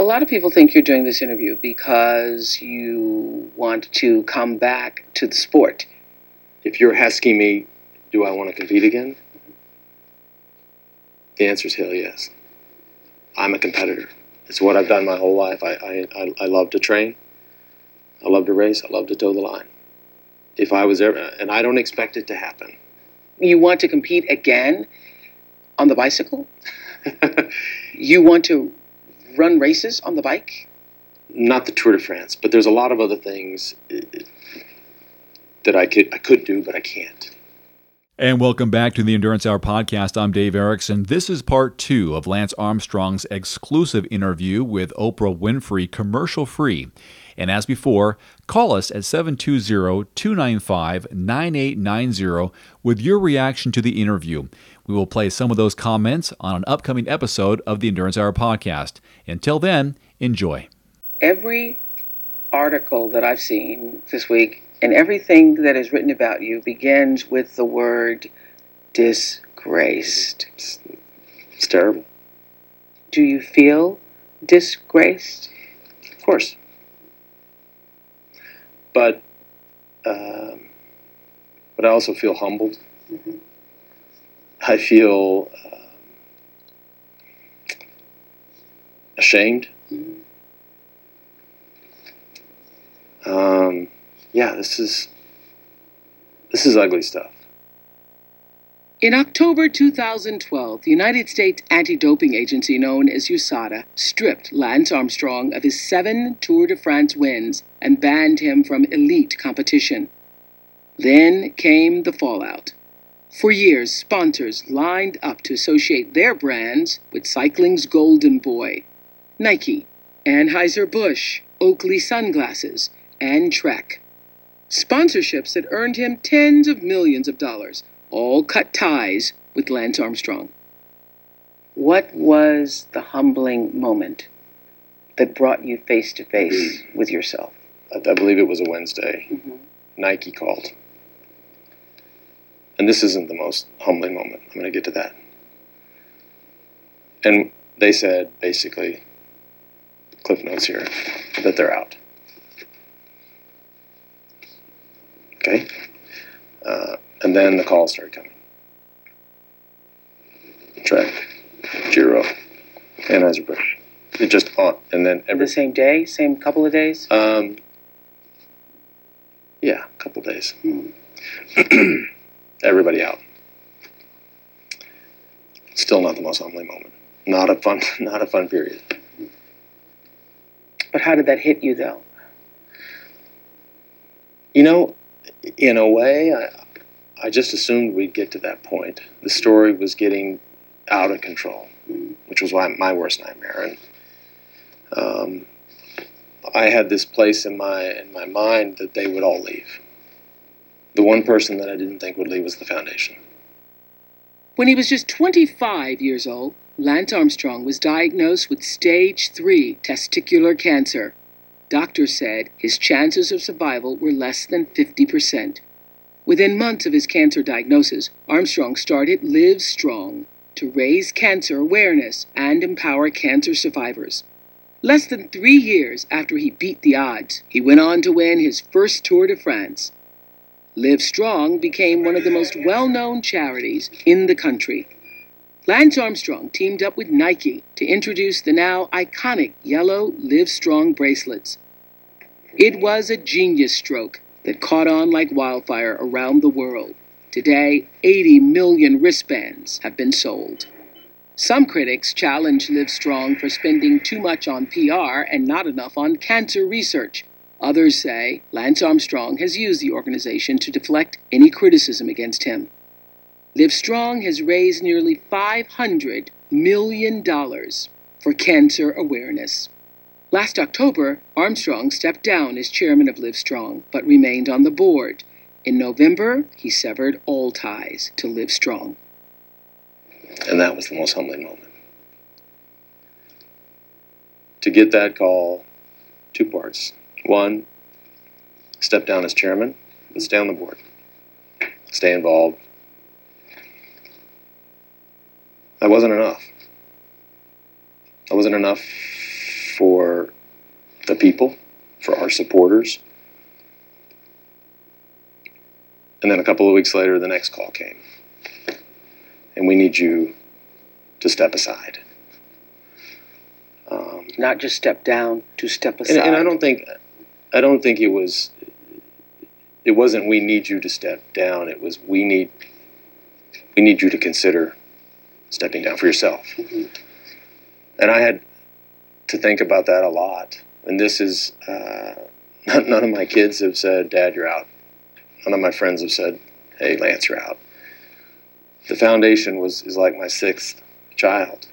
lot of people think you're doing this interview because you want to come back to the sport. If you're asking me, do I want to compete again? The answer is hell yes. I'm a competitor. It's what I've done my whole life. I love to train. I love to race. I love to toe the line. If I was ever, and I don't expect it to happen. You want to compete again on the bicycle? You want to run races on the bike? Not the Tour de France, but there's a lot of other things that I could do, but I can't. And welcome back to the Endurance Hour podcast. I'm Dave Erickson. This is part 2 of Lance Armstrong's exclusive interview with Oprah Winfrey, commercial-free. And as before, call us at 720-295-9890 with your reaction to the interview. We will play some of those comments on an upcoming episode of the Endurance Hour podcast. Until then, enjoy. Every article that I've seen this week and everything that is written about you begins with the word disgraced. It's terrible. Do you feel disgraced? Of course. But I also feel humbled. Mm-hmm. I feel ashamed. Mm-hmm. Yeah, this is ugly stuff. In October 2012, the United States anti-doping agency known as USADA stripped Lance Armstrong of his 7 Tour de France wins and banned him from elite competition. Then came the fallout. For years, sponsors lined up to associate their brands with cycling's golden boy: Nike, Anheuser-Busch, Oakley sunglasses, and Trek. Sponsorships that earned him tens of millions of dollars, all cut ties with Lance Armstrong. What was the humbling moment that brought you face to face with yourself? I believe it was a Wednesday. Mm-hmm. Nike called. And this isn't the most humbling moment. I'm going to get to that. And they said, basically, cliff notes here, that they're out. Okay? And then the calls started coming. Trek, Giro, Anheuser-Busch. It just on. And then The same day? Same couple of days? Yeah, a couple days. Everybody out. Still not the most humbling moment. Not a fun period. But how did that hit you, though? You know, in a way, I just assumed we'd get to that point. The story was getting out of control, which was my worst nightmare. And I had this place in my mind that they would all leave. The one person that I didn't think would leave was the foundation. When he was just 25 years old, Lance Armstrong was diagnosed with stage 3 testicular cancer. Doctors said his chances of survival were less than 50%. Within months of his cancer diagnosis, Armstrong started Live Strong to raise cancer awareness and empower cancer survivors. Less than 3 years after he beat the odds, he went on to win his first Tour de France. Live Strong became one of the most well-known charities in the country. Lance Armstrong teamed up with Nike to introduce the now iconic yellow Live Strong bracelets. It was a genius stroke that caught on like wildfire around the world. Today, 80 million wristbands have been sold. Some critics challenge Live Strong for spending too much on PR and not enough on cancer research. Others say Lance Armstrong has used the organization to deflect any criticism against him. Live Strong has raised nearly $500 million for cancer awareness. Last October, Armstrong stepped down as chairman of Live Strong, but remained on the board. In November, he severed all ties to Live Strong. And that was the most humbling moment. To get that call, 2 parts. 1, step down as chairman, but stay on the board. Stay involved. That wasn't enough. That wasn't enough for the people, for our supporters. And then a couple of weeks later, the next call came. And we need you to step aside. Not just step down, to step aside. And I don't think it wasn't we need you to step down. It was we need you to consider stepping down for yourself. Mm-hmm. And I had to think about that a lot. And this is, none of my kids have said, Dad, you're out. None of my friends have said, hey, Lance, you're out. The foundation is like my sixth child.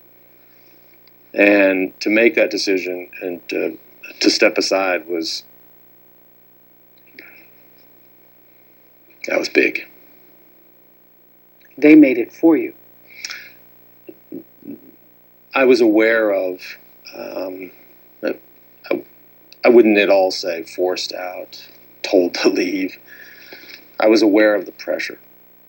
And to make that decision and to step aside was big. They made it for you. I was aware of, I wouldn't at all say forced out, told to leave. I was aware of the pressure.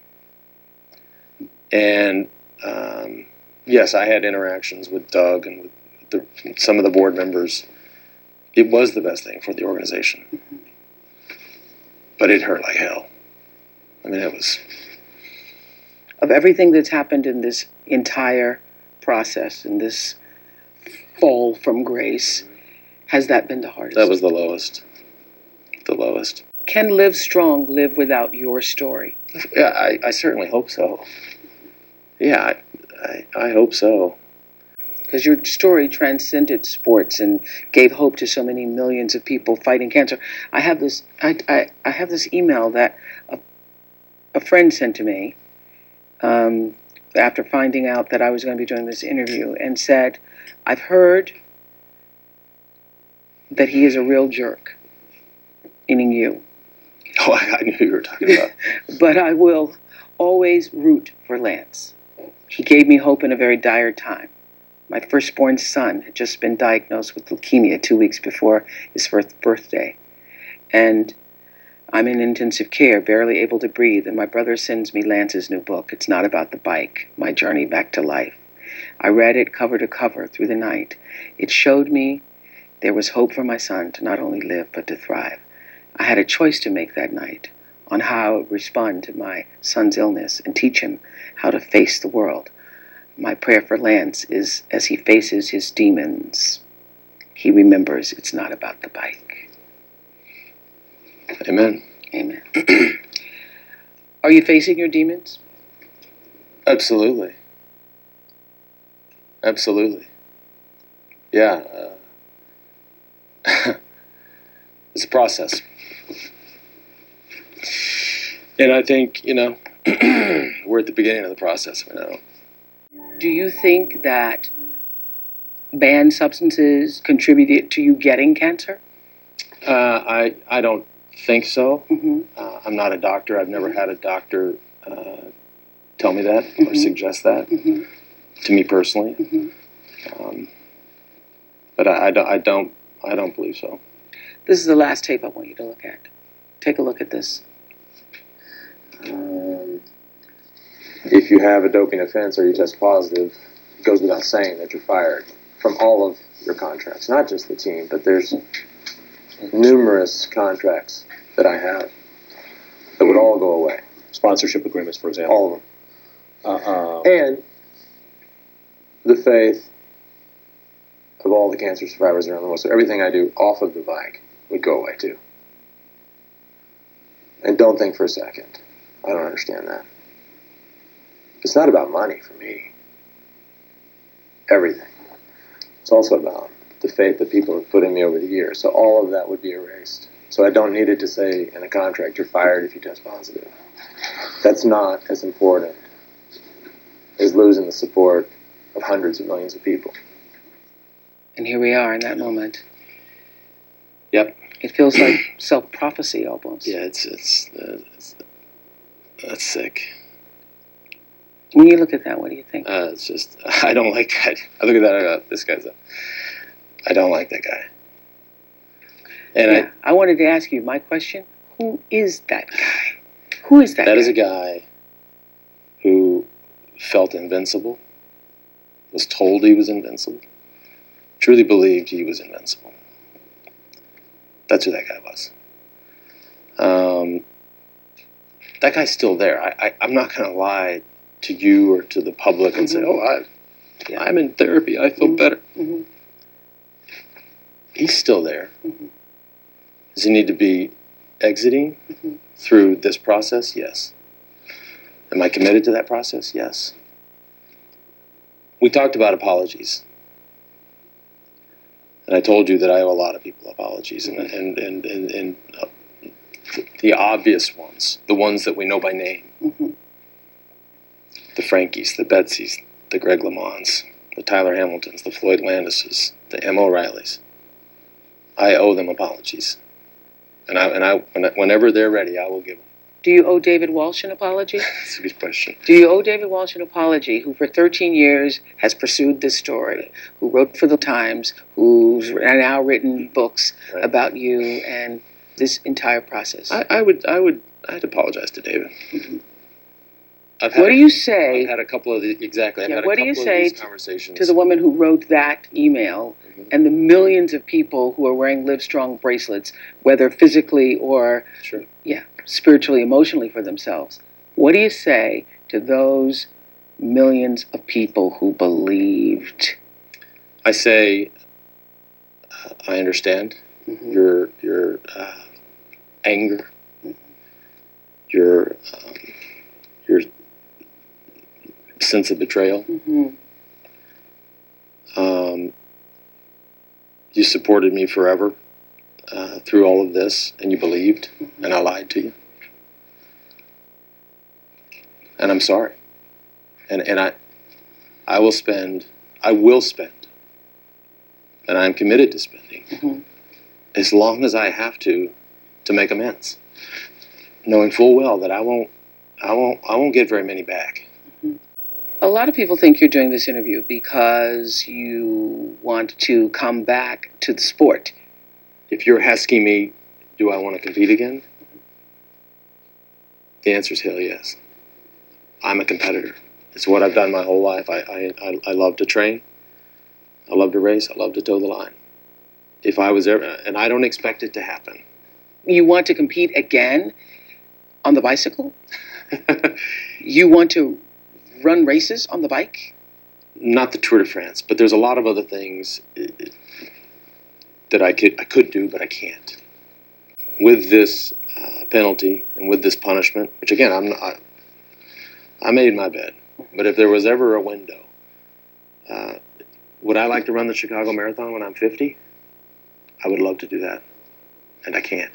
And yes, I had interactions with Doug and with some of the board members. It was the best thing for the organization. Mm-hmm. But it hurt like hell. I mean, it was... Of everything that's happened in this entire process, in this fall from grace, has that been the hardest? That was the lowest. The lowest. Can Live Strong live without your story? Yeah, I certainly hope so. Yeah, I hope so. Because your story transcended sports and gave hope to so many millions of people fighting cancer. I have this email that a friend sent to me after finding out that I was going to be doing this interview, and said, I've heard that he is a real jerk, meaning you. Oh, I knew who you were talking about. But I will always root for Lance. He gave me hope in a very dire time. My firstborn son had just been diagnosed with leukemia 2 weeks before his first birthday. And I'm in intensive care, barely able to breathe, and my brother sends me Lance's new book. It's not about the bike, My Journey Back to Life. I read it cover to cover through the night. It showed me there was hope for my son to not only live, but to thrive. I had a choice to make that night on how I would respond to my son's illness and teach him how to face the world. My prayer for Lance is, as he faces his demons, he remembers it's not about the bike. Amen. Amen. Are you facing your demons? Absolutely. Absolutely. Yeah. It's a process. And I think, we're at the beginning of the process right now. Do you think that banned substances contributed to you getting cancer? I don't think so. Mm-hmm. I'm not a doctor. I've never had a doctor tell me that or suggest that to me personally. But I don't believe so. This is the last tape I want you to look at. Take a look at this. If you have a doping offense or you test positive, it goes without saying that you're fired from all of your contracts, not just the team, but there's numerous contracts that I have that would all go away. Sponsorship agreements, for example. All of them. And the faith of all the cancer survivors around the world. So everything I do off of the bike would go away too. And don't think for a second, I don't understand that. It's not about money for me. Everything. It's also about the faith that people have put in me over the years. So all of that would be erased. So I don't need it to say in a contract, you're fired if you test positive. That's not as important as losing the support of hundreds of millions of people. And here we are in that moment. Yep. It feels like self-prophecy almost. Yeah, it's that's sick. When you look at that, what do you think? It's just, I don't like that. I look at that, I go, this guy's I don't like that guy. And I wanted to ask you my question. Who is that guy? Who is that guy? That is a guy who felt invincible, was told he was invincible, truly believed he was invincible. That's who that guy was. That guy's still there. I'm not going to lie to you or to the public and say, I'm in therapy, I feel better. Mm-hmm. He's still there. Mm-hmm. Does he need to be exiting through this process? Yes. Am I committed to that process? Yes. We talked about apologies. And I told you that I owe a lot of people apologies. And the obvious ones, the ones that we know by name. Mm-hmm. The Frankies, the Betsy's, the Greg LeMonds, the Tyler Hamiltons, the Floyd Landises, the M. O'Reillys. I owe them apologies. And whenever they're ready, I will give them. Do you owe David Walsh an apology? That's a good question. Do you owe David Walsh an apology, who for 13 years has pursued this story, who wrote for the Times, who's now written books about you and this entire process? I'd apologize to David. Mm-hmm. What do you say? I've had a couple of exactly. I've had what a do you couple of say these conversations to the woman who wrote that email and the millions of people who are wearing Livestrong bracelets, whether physically or Sure. spiritually, emotionally for themselves? What do you say to those millions of people who believed? I say, I understand your anger, your sense of betrayal. Mm-hmm. You supported me forever through all of this, and you believed, and I lied to you. And I'm sorry. And I will spend, and I'm committed to spending, as long as I have to make amends, knowing full well that I won't get very many back. A lot of people think you're doing this interview because you want to come back to the sport. If you're asking me, do I want to compete again? The answer is hell yes. I'm a competitor. It's what I've done my whole life. I love to train. I love to race. I love to toe the line. If I was ever, and I don't expect it to happen. You want to compete again on the bicycle? You want to run races on the bike? Not the Tour de France, but there's a lot of other things that I could do, but I can't. With this penalty and with this punishment, which again, I made my bed. But if there was ever a window, would I like to run the Chicago Marathon when I'm 50? I would love to do that, and I can't.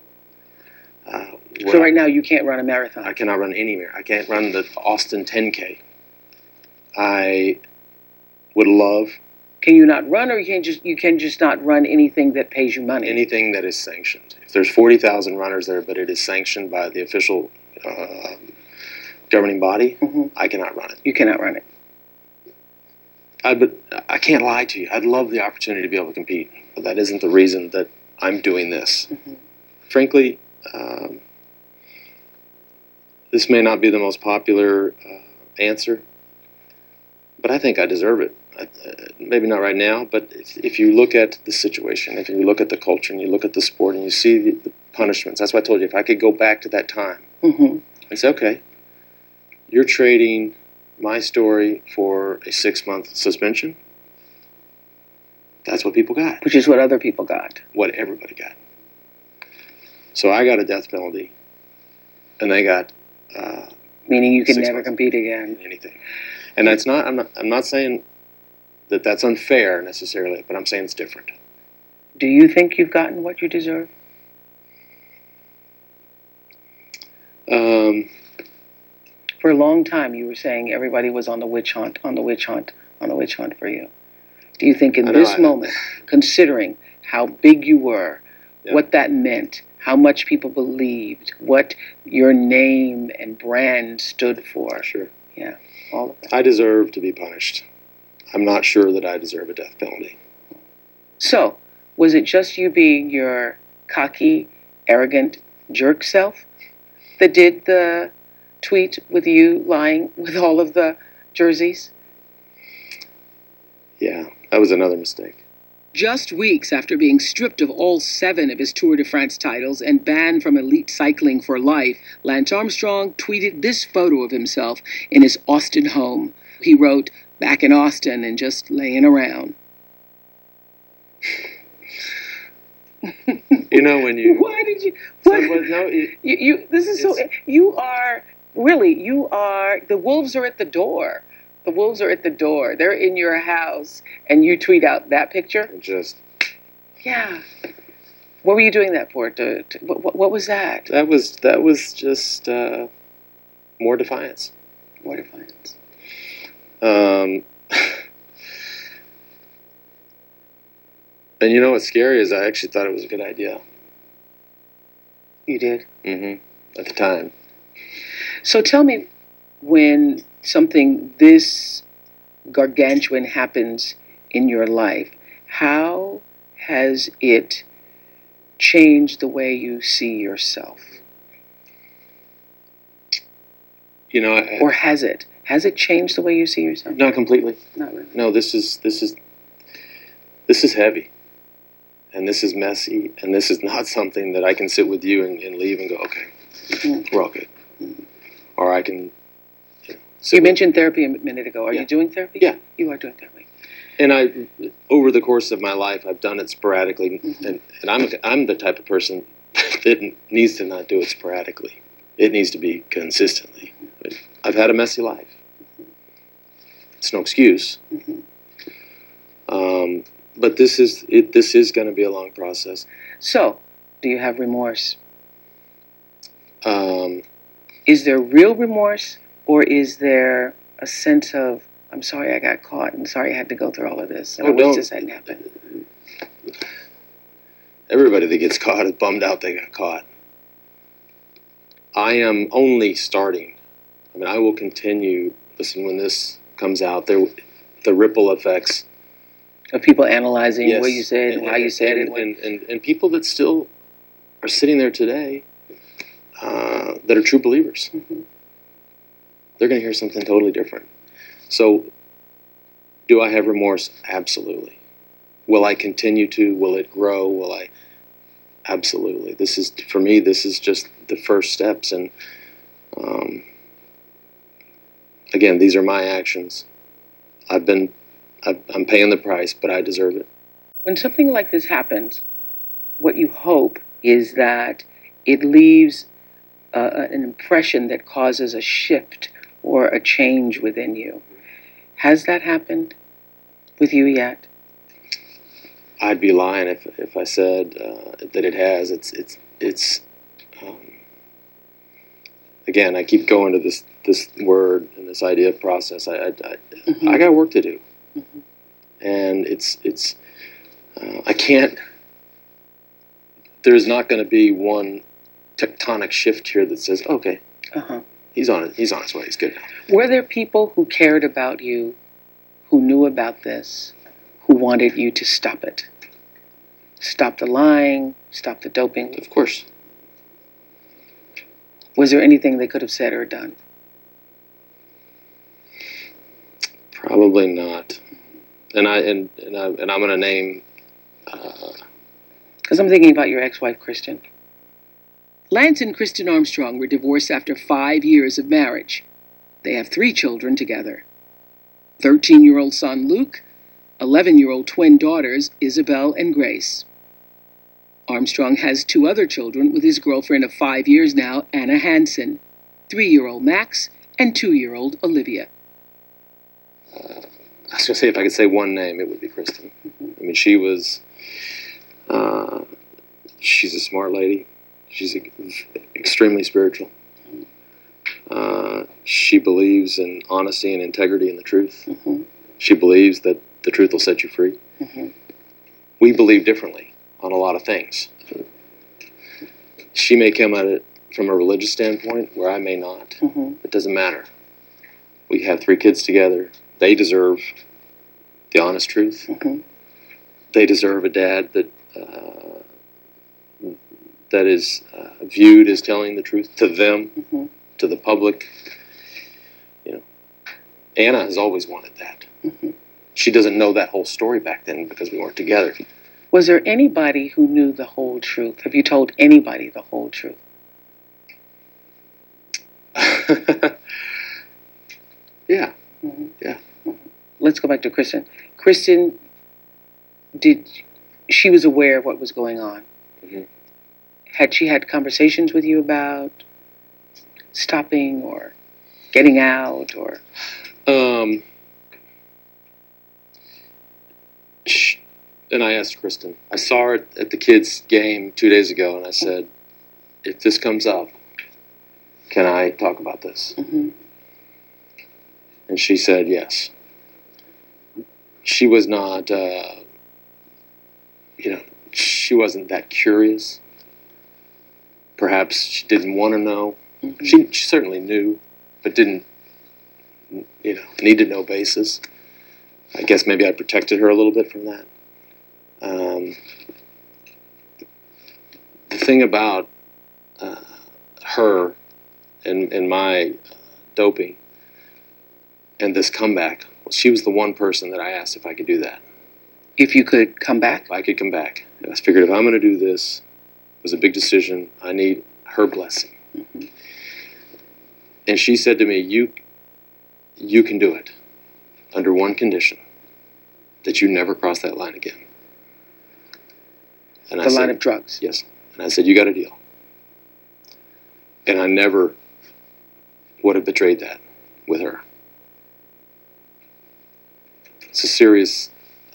So right now you can't run a marathon. I cannot run any marathon. I can't run the Austin 10K. I would love. Can you not run, or you can just not run anything that pays you money? Anything that is sanctioned. If there's 40,000 runners there, but it is sanctioned by the official governing body, I cannot run it. You cannot run it. But I can't lie to you. I'd love the opportunity to be able to compete, but that isn't the reason that I'm doing this. Frankly, this may not be the most popular answer, but I think I deserve it. Maybe not right now, but if you look at the situation, if you look at the culture, and you look at the sport, and you see the punishments, that's why I told you, if I could go back to that time and say, okay, you're trading my story for a 6-month suspension, that's what people got. Which is what other people got. What everybody got. So I got a death penalty, and they got meaning you can 6 never months. compete again. Anything. And that's not. I'm not saying that that's unfair necessarily, but I'm saying it's different. Do you think you've gotten what you deserve? For a long time, you were saying everybody was on the witch hunt, on the witch hunt, on the witch hunt for you. Do you think in this moment, considering how big you were, what that meant, how much people believed, what your name and brand stood for? Sure. Yeah, all of that. I deserve to be punished. I'm not sure that I deserve a death penalty. So, was it just you being your cocky, arrogant jerk self that did the tweet with you lying with all of the jerseys? Yeah, that was another mistake. Just weeks after being stripped of all 7 of his Tour de France titles and banned from elite cycling for life, Lance Armstrong tweeted this photo of himself in his Austin home. He wrote, "Back in Austin and just laying around." You know, when you... Why did you? So, What? well, no, This is so. You are really. You are. The wolves are at the door. The wolves are at the door. They're in your house, and you tweet out that picture. just... Yeah. What were you doing that for? What was that? That was just more defiance. More defiance. And you know what's scary is I actually thought it was a good idea. You did. At the time. So tell me, when something this gargantuan happens in your life, how has it changed the way you see yourself? You know, Or has it? Has it changed the way you see yourself? not completely. Not really. No, this is heavy, and this is messy, and this is not something that I can sit with you and leave and go, okay, we're all good. Or I can, You mentioned therapy a minute ago. Are Yeah. you doing therapy? Yeah. You are doing therapy. And over the course of my life, I've done it sporadically, and I'm the type of person that needs to not do it sporadically. It needs to be consistently. I've had a messy life. It's no excuse. But this is going to be a long process. So, do you have remorse? Um, Is there real remorse, or is there a sense of, I'm sorry I got caught, and sorry I had to go through all of this, and I wish this hadn't happened? Everybody that gets caught is bummed out they got caught. I am only starting. I mean, I will continue. Listen, when this comes out, the ripple effects. Of people analyzing Yes, what you said and how you said it. and people that still are sitting there today that are true believers. They're going to hear something totally different. So, do I have remorse? Absolutely. Will I continue to? Will it grow? Will I? Absolutely. For me, this is just the first steps. And again, these are my actions. I'm paying the price, but I deserve it. When something like this happens, what you hope is that it leaves an impression that causes a shift or a change within you. Has that happened with you yet? I'd be lying if I said that it has. It's again, I keep going to this word and this idea of process. I got work to do, and it's I can't. There's not going to be one tectonic shift here that says, okay, he's on it. He's on his way. He's good now. Were there people who cared about you, who knew about this, who wanted you to stop it? Stop the lying, stop the doping? Of course. Was there anything they could have said or done? Probably not. And I'm going to name. Because I'm thinking about your ex-wife, Kristen. Lance and Kristen Armstrong were divorced after 5 years of marriage. They have 3 children together. 13-year-old son Luke, 11-year-old twin daughters Isabel and Grace. Armstrong has 2 other children with his girlfriend of 5 years now, Anna Hansen, 3-year-old Max, and 2-year-old Olivia. I was going to say, if I could say one name, it would be Kristen. I mean, she was, she's a smart lady. She's extremely spiritual. She believes in honesty and integrity and the truth. She believes that the truth will set you free. We believe differently on a lot of things. She may come at it from a religious standpoint where I may not. It doesn't matter. We have 3 kids together. They deserve the honest truth. They deserve a dad that is viewed as telling the truth to them, to the public. You know, Anna has always wanted that. she doesn't know that whole story back then because we weren't together. Was there anybody who knew the whole truth? Have you told anybody the whole truth? Yeah. Mm-hmm. Yeah. Let's go back to Kristen. Kristen, she was aware of what was going on? Mm-hmm. Had she had conversations with you about stopping or getting out or? And I asked Kristen. I saw her at the kids' game 2 days ago, and I said, "If this comes up, can I talk about this?" Mm-hmm. And she said yes. She was not, she wasn't that curious. Perhaps she didn't want to know. Mm-hmm. She certainly knew, but didn't, need to know basis. I guess maybe I protected her a little bit from that. The thing about her and my doping and this comeback, well, she was the one person that I asked if I could do that. If you could come back? If I could come back. And I figured if I'm going to do this, it was a big decision, I need her blessing. Mm-hmm. And she said to me, you can do it under one condition, that you never cross that line again. And The line of drugs? Yes. And I said, you got a deal. And I never would have betrayed that with her. It's a serious,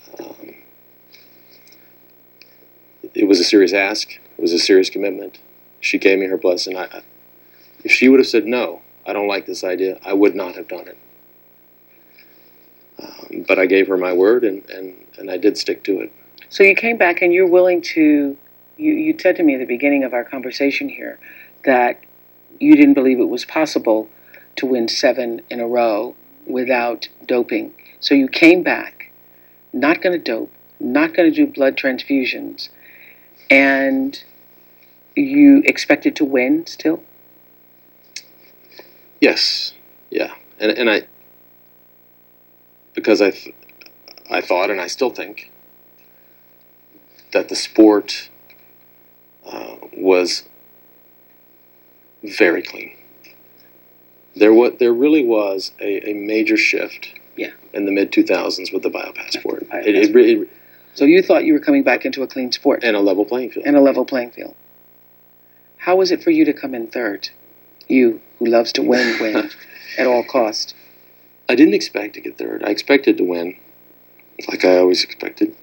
it was a serious ask. It was a serious commitment. She gave me her blessing. If she would have said, no, I don't like this idea, I would not have done it. But I gave her my word, and I did stick to it. So you came back and you're willing to, you said to me at the beginning of our conversation here that you didn't believe it was possible to win 7 in a row without doping. So you came back, not going to dope, not going to do blood transfusions, and you expected to win still? Yes, yeah. And I, because I thought, and I still think, that the sport was very clean. There really was a major shift in the mid-2000s with the biopassport. So you thought you were coming back into a clean sport? And a level playing field. And a level playing field. How was it for you to come in third? You, who loves to win at all cost. I didn't expect to get third. I expected to win, like I always expected.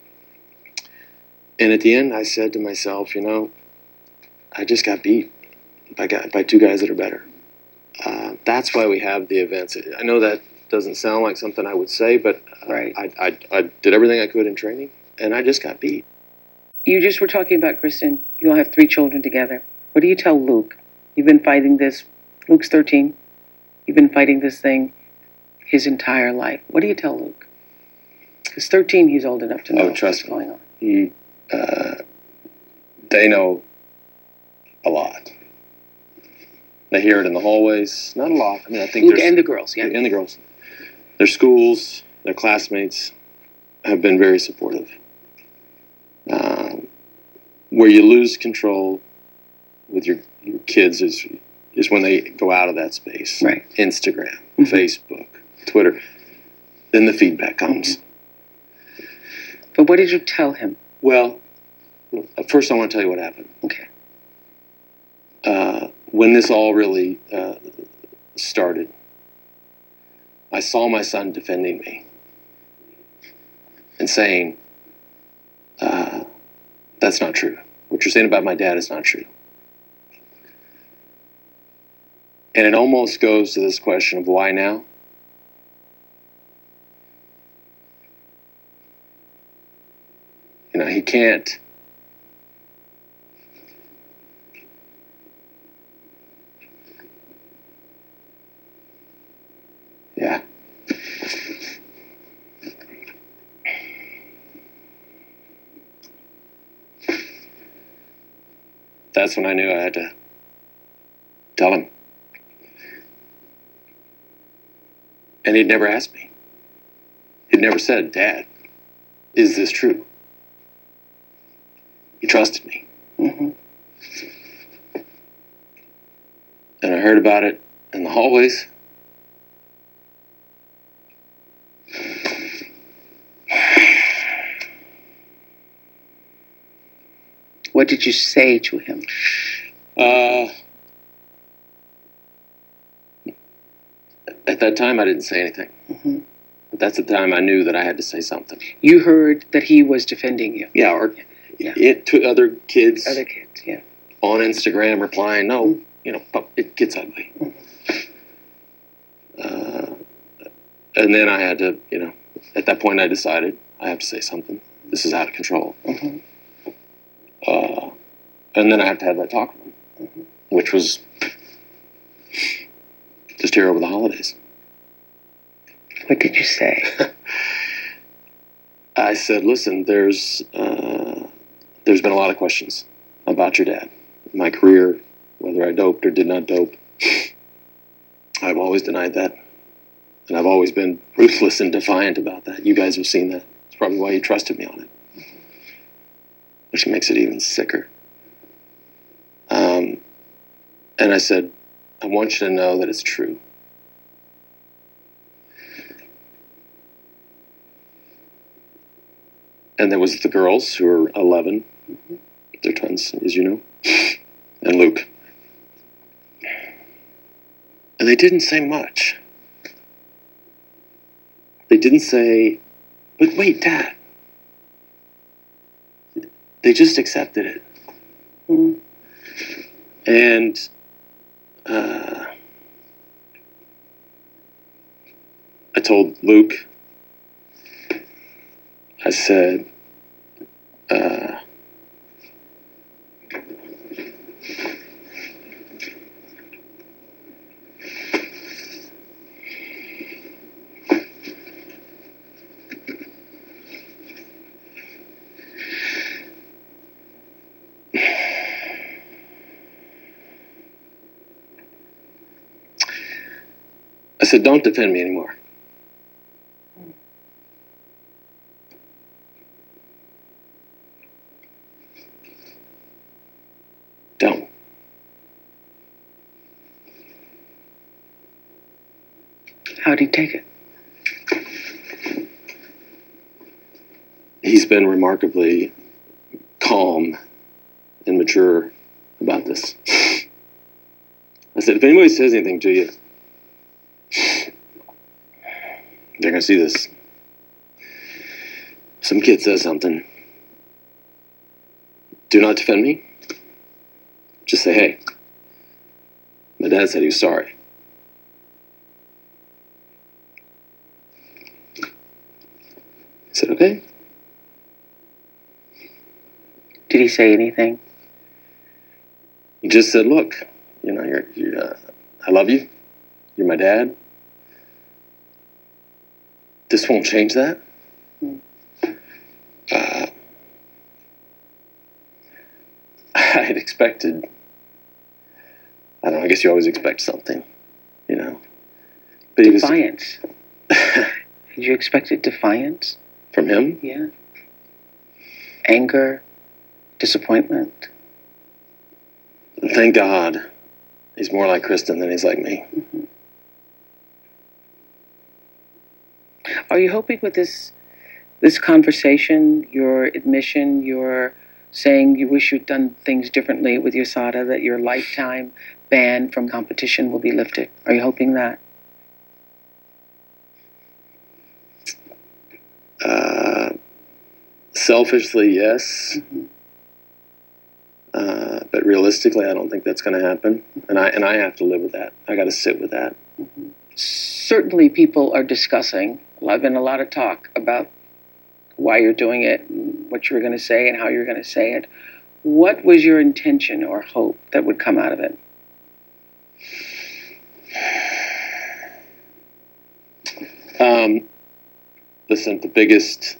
And at the end, I said to myself, I just got beat by 2 guys that are better. That's why we have the events. I know that doesn't sound like something I would say, but right. I did everything I could in training, and I just got beat. You just were talking about, Kristen, you all have 3 children together. What do you tell Luke? You've been fighting this. Luke's 13. You've been fighting this thing his entire life. What do you tell Luke? Because 13, he's old enough to know what's going on. They know a lot. They hear it in the hallways. Not a lot. I mean, I think Luke and the girls, yeah. And the girls. Their schools, their classmates have been very supportive. Where you lose control with your kids is when they go out of that space. Right. Instagram, Facebook, Twitter. Then the feedback comes. But what did you tell him? Well, first I want to tell you what happened. Okay. When this all really started, I saw my son defending me and saying, that's not true. What you're saying about my dad is not true. And it almost goes to this question of why now? He can't. Yeah. That's when I knew I had to tell him. And he'd never asked me. He He'd never said, "Dad, is this true?" He trusted me. Mm-hmm. And I heard about it in the hallways. What did you say to him? At that time, I didn't say anything. Mm-hmm. But that's the time I knew that I had to say something. You heard that he was defending you. Yeah, or Yeah. to other kids Other kids, yeah. on Instagram replying, "No, it gets ugly." And then I had to, at that point I decided I have to say something. This is out of control. Mm-hmm. And then I have to have that talk with him, which was just here over the holidays. What did you say? I said, "Listen, there's been a lot of questions about your dad, my career, whether I doped or did not dope. I've always denied that, and I've always been ruthless and defiant about that. You guys have seen that. It's probably why you trusted me on it, which makes it even sicker." And I said, "I want you to know that it's true. And there was the girls who were 11. They're twins, as you know. And Luke. And they didn't say much. They didn't say, 'But wait, Dad.' They just accepted it." Mm-hmm. And I told Luke, I said, "Don't defend me anymore. Don't." How'd he take it? He's been remarkably calm and mature about this. I said, "If anybody says anything to you, they're going to see this. Some kid says something. Do not defend me. Just say, 'Hey, my dad said he was sorry.'" I said, "Okay." Did he say anything? He just said, "Look, I love you. You're my dad. This won't change that." I had expected, I don't know, I guess you always expect something, But he was Defiance. Did you expect defiance? from him. Yeah. Anger, disappointment. Thank God he's more like Kristen than he's like me. Mm-hmm. Are you hoping with this conversation, your admission, your saying you wish you'd done things differently with USADA, that your lifetime ban from competition will be lifted? Are you hoping that? Selfishly, yes. Mm-hmm. But realistically, I don't think that's going to happen. And I have to live with that. I got to sit with that. Mm-hmm. Certainly people are discussing, there's been a lot of talk about why you're doing it, and what you were going to say, and how you're going to say it. What was your intention or hope that would come out of it? Listen, the biggest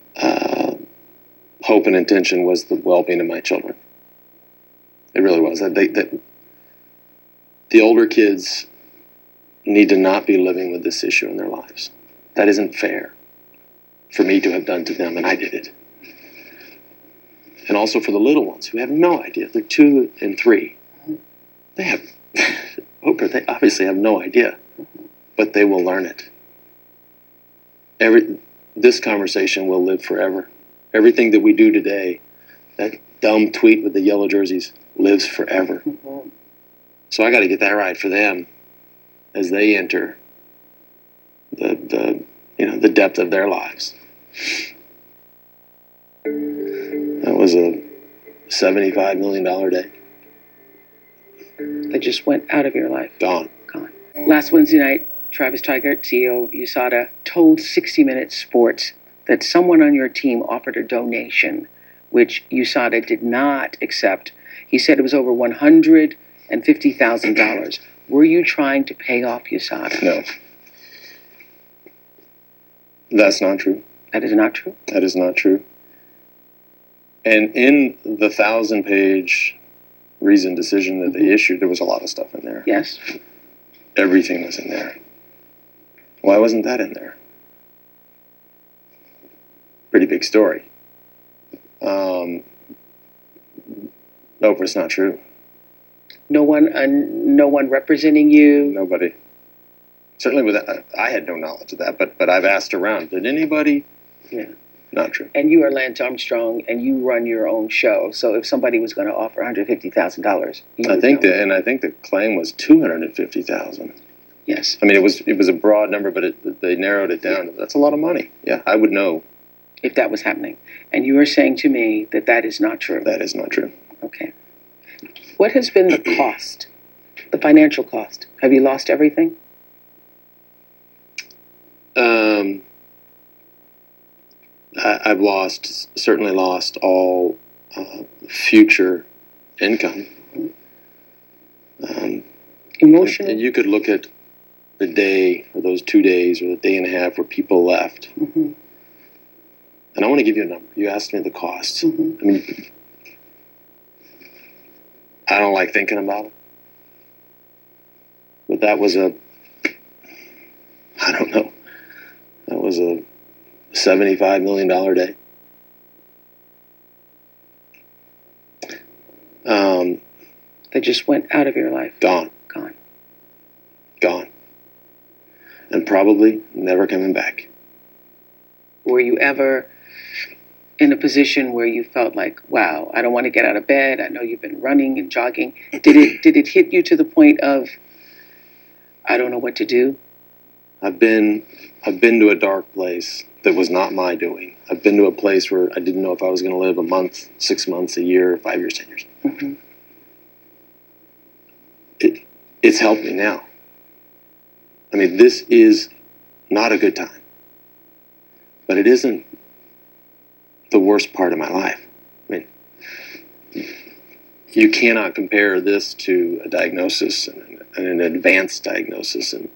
hope and intention was the well-being of my children. It really was. The older kids need to not be living with this issue in their lives. That isn't fair. for me to have done to them, and I did it. And also for the little ones who have no idea. They're 2 and 3. They have, Oprah, they obviously have no idea, but they will learn it. This conversation will live forever. Everything that we do today, that dumb tweet with the yellow jerseys, lives forever. So I got to get that right for them as they enter the depth of their lives. That was a $75 million day. That just went out of your life. Gone. Last Wednesday night, Travis Tigert, CEO of USADA, told 60 Minutes Sports that someone on your team offered a donation, which USADA did not accept. He said it was over $150,000. Were you trying to pay off USADA? No. That's not true. That is not true? That is not true. And in the 1,000-page reasoned decision that they issued, there was a lot of stuff in there. Yes. Everything was in there. Why wasn't that in there? Pretty big story. Nope, it's not true. No one representing you? Nobody. Certainly, I had no knowledge of that, but I've asked around. Did anybody? Yeah. Not true. And you are Lance Armstrong, and you run your own show. So if somebody was going to offer $150,000, I think the claim was $250,000. Yes. I mean, it was a broad number, but they narrowed it down. Yeah. That's a lot of money. Yeah, I would know if that was happening. And you are saying to me that that is not true. That is not true. Okay. What has been the cost, the financial cost? Have you lost everything? I've certainly lost all future income. Emotionally? And you could look at the day, or those 2 days, or the day and a half where people left. Mm-hmm. And I want to give you a number. You asked me the cost. Mm-hmm. I mean, I don't like thinking about it. But that was I don't know. That was a $75 million day. That just went out of your life. Gone. And probably never coming back. Were you ever in a position where you felt like, wow, I don't want to get out of bed. I know you've been running and jogging. Did it hit you to the point of, I don't know what to do? I've been to a dark place that was not my doing. I've been to a place where I didn't know if I was going to live a month, 6 months, a year, 5 years, 10 years. Mm-hmm. It's helped me now. I mean, this is not a good time, but it isn't the worst part of my life. I mean, you cannot compare this to a diagnosis and an advanced diagnosis and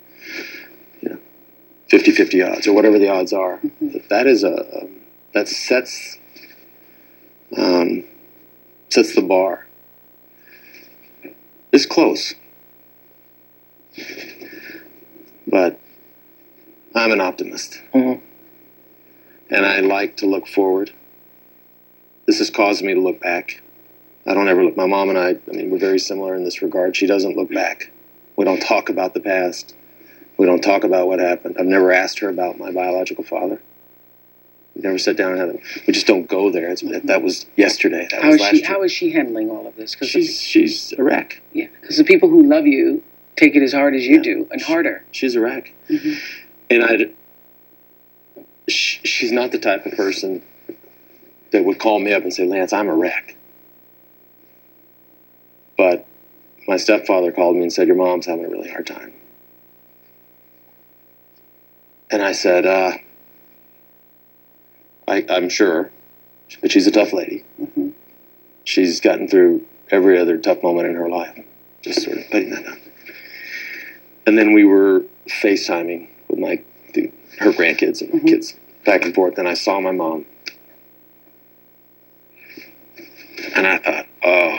50-50 odds or whatever the odds are. Mm-hmm. That is that sets the bar. It's close. But I'm an optimist. Mm-hmm. And I like to look forward. This has caused me to look back. I don't ever look. My mom and I mean, we're very similar in this regard. She doesn't look back. We don't talk about the past. We don't talk about what happened. I've never asked her about my biological father. We never sat down and had them. We just don't go there. That was yesterday. That was last year. How is she handling all of this? She's a wreck. Yeah, because the people who love you take it as hard as you do, and harder. She's a wreck. Mm-hmm. And she's not the type of person that would call me up and say, Lance, I'm a wreck. But my stepfather called me and said, your mom's having a really hard time. And I said, I'm sure, but she's a tough lady. Mm-hmm. She's gotten through every other tough moment in her life. Just sort of putting that down. And then we were FaceTiming with her grandkids and mm-hmm. kids back and forth, and I saw my mom. And I thought, oh,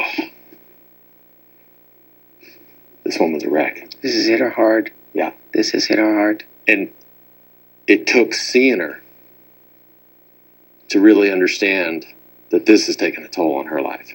this woman's a wreck. This has hit her hard. Yeah. This has hit her hard. And it took seeing her to really understand that this has taken a toll on her life.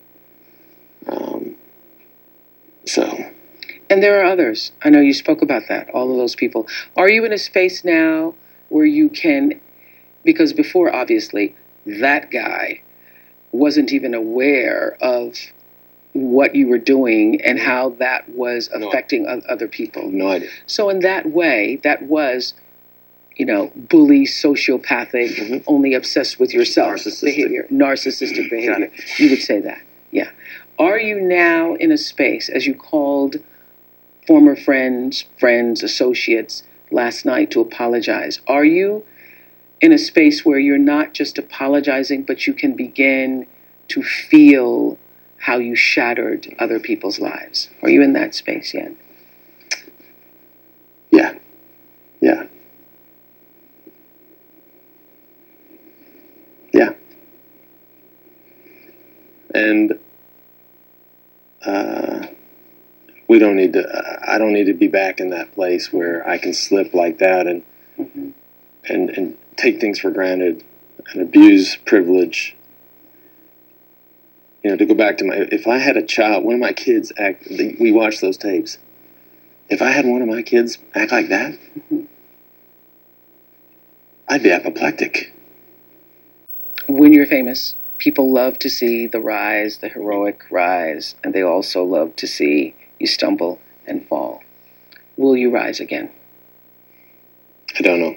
So. And there are others. I know you spoke about that, all of those people. Are you in a space now where you can, because before, obviously, that guy wasn't even aware of what you were doing and how that was affecting other people? No idea. So in that way, that was, bully, sociopathic, only obsessed with yourself behavior, narcissistic behavior. You would say that, yeah. Are you now in a space, as you called former friends, associates last night to apologize? Are you in a space where you're not just apologizing, but you can begin to feel how you shattered other people's lives? Are you in that space yet? Yeah. Yeah. Yeah. And we don't need to. I don't need to be back in that place where I can slip like that and and take things for granted and abuse privilege. To go back to if I had a child, one of my kids we watched those tapes. If I had one of my kids act like that, I'd be apoplectic. When you're famous, people love to see the rise, the heroic rise, and they also love to see you stumble and fall. Will you rise again? I don't know.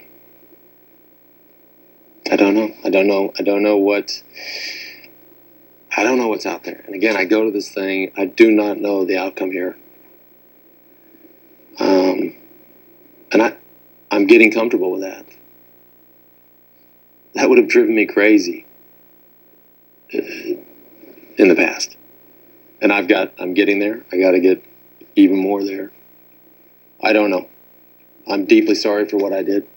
I don't know what's out there. And again, I go to this thing. I do not know the outcome here. And I'm getting comfortable with that. That would have driven me crazy in the past. And I'm getting there. I got to get even more there. I don't know. I'm deeply sorry for what I did.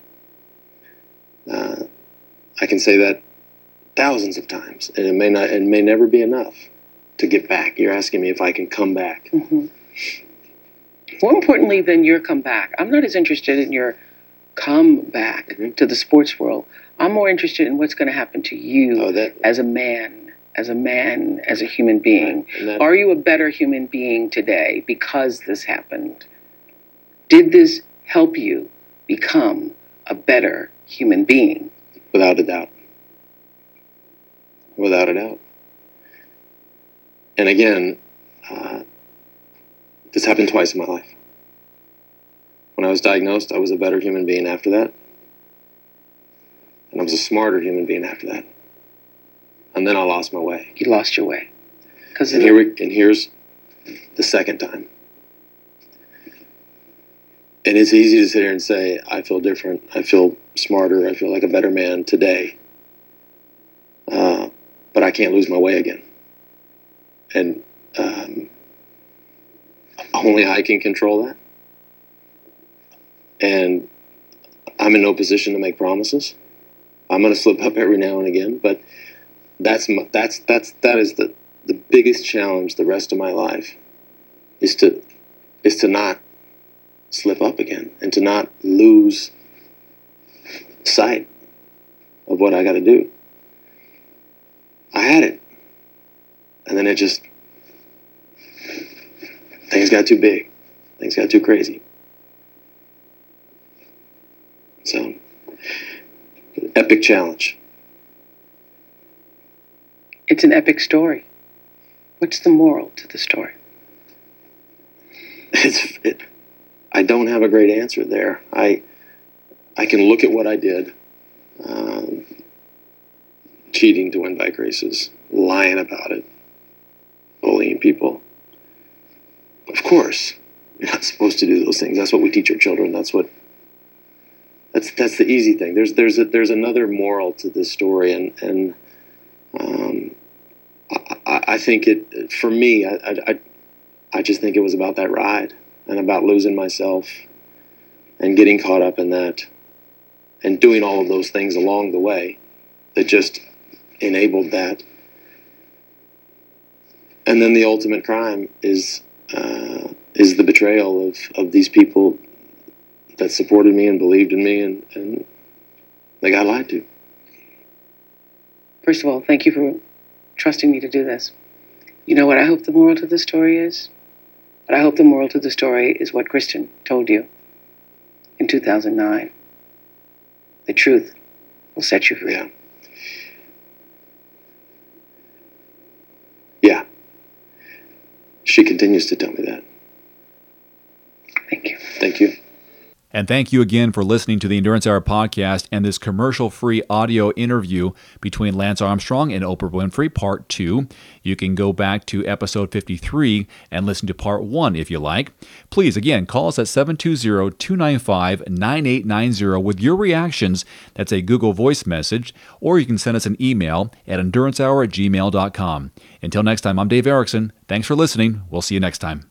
I can say that thousands of times, and it may never be enough to get back. You're asking me if I can come back. Mm-hmm. More importantly than your comeback, I'm not as interested in your comeback to the sports world. I'm more interested in what's going to happen to you as a man, as a human being. Right. Are you a better human being today because this happened? Did this help you become a better human being? Without a doubt. Without a doubt. And again, this happened twice in my life. When I was diagnosed, I was a better human being after that. And I was a smarter human being after that. And then I lost my way. You lost your way. And here's the second time. And it's easy to sit here and say, I feel different, I feel smarter, I feel like a better man today. But I can't lose my way again. And only I can control that. And I'm in no position to make promises. I'm going to slip up every now and again, but that is the biggest challenge the rest of my life is to not slip up again and to not lose sight of what I got to do. I had it, and then things got too big, things got too crazy. So, epic challenge. It's an epic story. What's the moral to the story? I don't have a great answer there. I can look at what I did, cheating to win bike races, lying about it, bullying people. Of course, you're not supposed to do those things. That's what we teach our children. That's the easy thing. There's another moral to this story, and I think it, for me, I just think it was about that ride and about losing myself and getting caught up in that and doing all of those things along the way that just enabled that. And then the ultimate crime is the betrayal of these people that supported me and believed in me, and they got lied to. First of all, thank you for trusting me to do this. You know what I hope the moral to the story is? But I hope the moral to the story is what Christian told you in 2009. The truth will set you free. Yeah. Yeah. She continues to tell me that. Thank you. Thank you. And thank you again for listening to the Endurance Hour podcast and this commercial-free audio interview between Lance Armstrong and Oprah Winfrey, Part 2. You can go back to episode 53 and listen to Part 1 if you like. Please, again, call us at 720-295-9890 with your reactions. That's a Google Voice message, or you can send us an email at endurancehour@gmail.com. Until next time, I'm Dave Erickson. Thanks for listening. We'll see you next time.